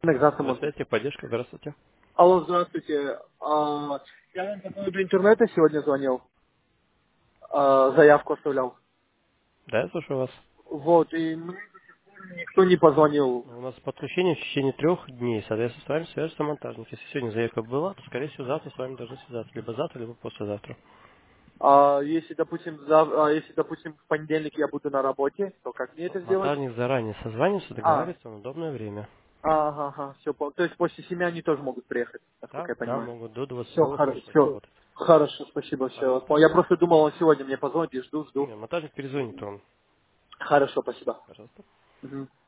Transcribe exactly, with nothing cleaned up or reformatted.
Экзамен. Здравствуйте, поддержка, здравствуйте. Алло, здравствуйте. А, я вам по поводу интернета сегодня звонил, а, заявку оставлял. Да, я слушаю вас. Вот, и мне никто не позвонил. У нас подключение в течение трех дней, соответственно, с вами свяжется монтажник. Если сегодня заявка была, то, скорее всего, завтра с вами должны связаться. Либо завтра, либо послезавтра. А если, допустим, зав- а, если, допустим, в понедельник я буду на работе, то как мне это сделать? Монтажник заранее созванивается, А, договаривается на удобное время. ага, ага, все, то есть после семи они тоже могут приехать, Да, насколько я да, понимаю. могут до Все, двадцати двух хорошо, точно все. работать. Хорошо, спасибо, все. Пожалуйста. Я просто думал, он сегодня мне позвонит и жду, жду. Не, монтажник перезвонит вам. Хорошо, спасибо. Пожалуйста. Мгм.